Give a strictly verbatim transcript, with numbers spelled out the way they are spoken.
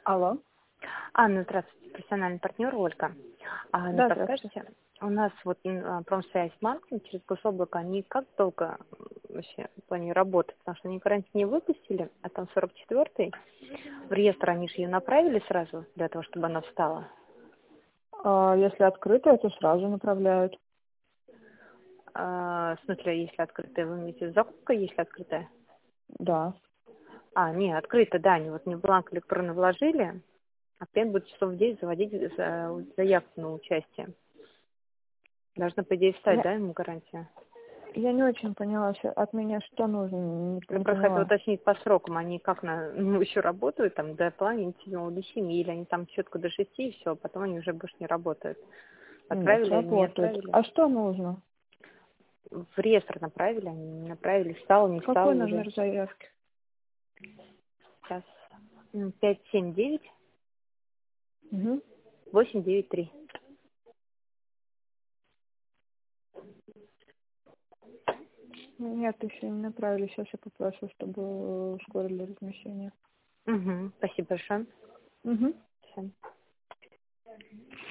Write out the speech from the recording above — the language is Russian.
Алло. Анна, здравствуйте, профессиональный партнер Ольга. А, не Да, подскажете, у нас вот м, промсвязь маркетинг через гособлако, они как долго м, вообще в плане работы? Потому что они карантин не выпустили, а там сорок четвёртый в реестр они же ее направили сразу для того, чтобы она встала. А если открыто, то сразу направляют. А, в смысле, если открытая, вы имеете в виду закупка, если открытая? Да. А, не, открыто, да, они вот мне бланк электронно вложили, а клиент будет часов в девять заводить за- заявку на участие. Должна, по идее, встать, Я, да, ему гарантия? я не очень поняла, что- от меня что нужно, не, Я не просто хотела поняла. уточнить по срокам, они как на, ну, еще работают там до половины седьмого до семи, или они там четко до шести и все, потом они уже больше не работают. Нет, Отправили или не работают. отправили? А что нужно? В реестр направили, они не направили, встал, не встал Какой уже. номер заявки? Сейчас. Пять семь девять Угу. восемь девять три. Нет, еще не направили. Сейчас я попрошу, чтобы ускорили размещение. Угу. Спасибо большое. Угу. Всё.